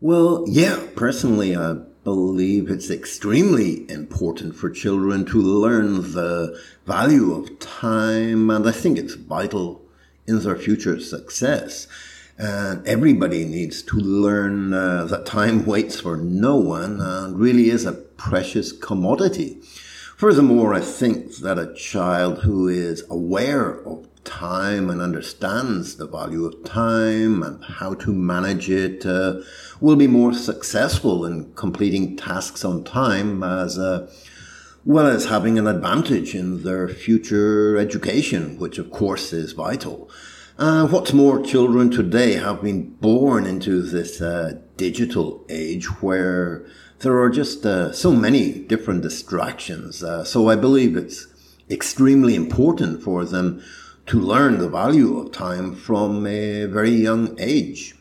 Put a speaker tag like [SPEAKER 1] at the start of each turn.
[SPEAKER 1] Well, yeah, personally, I believe it's extremely important for children to learn the value of time, and I think it's vital in their future success. And everybody needs to learn that time waits for no one and really is a precious commodity. Furthermore, I think that a child who is aware of time and understands the value of time and how to manage it will be more successful in completing tasks on time as well as having an advantage in their future education, which of course is vital. What's more, children today have been born into this digital age where there are just so many different distractions. So I believe it's extremely important for them to learn the value of time from a very young age.